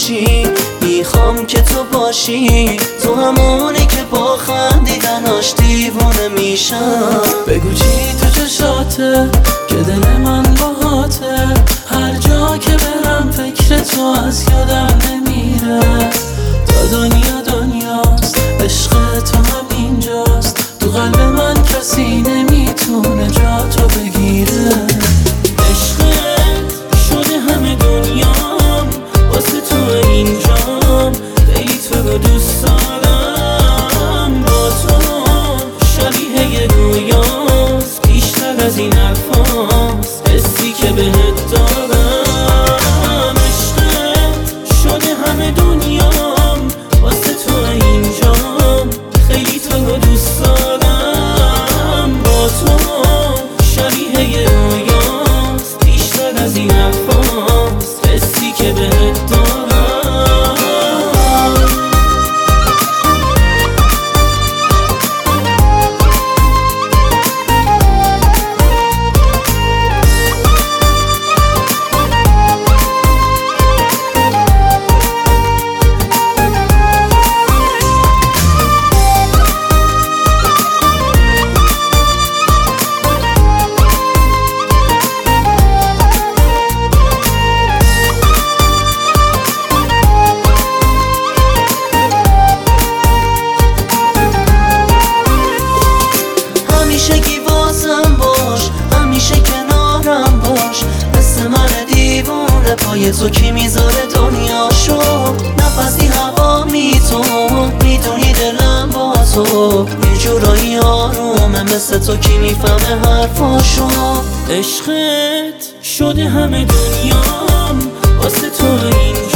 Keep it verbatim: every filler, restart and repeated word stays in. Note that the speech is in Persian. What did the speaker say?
باشی، میخوام که تو باشی، تو همونی که با خندیدناش دیوونه میشم. بگو چی تو چشاته که دل من باهاته، هر جا که برم فکر تو از یادم نمیره. تا دنیا دنیاست، عشق تو هم اینجاست، تو قلب من کسی نمیتونه جا تو بگیره. عشقت شده همه دنیام، واسه تو اینجام، خیلی تو رو دوست دارم. با تو شبیه رویاست، بیشتر از این حرفاست، حسی که بهت دارم. عشقت شده همه دنیام، واسه تو اینجام، خیلی تو رو دوست دارم. با تو شبیه رویاست، بیشتر از این حرفاست، حسی که بهت دارم. همیشگی واسم باش، همیشه کنارم باش، مثل من دیوونه پای تو کی میذاره دنیاشو. نفسی هوا می تو، میدونی دلم با تو یه جورایی آرومه، مثل تو کی میفهمه حرفاشو. عشقت شده همه دنیام، واسه تو اینجا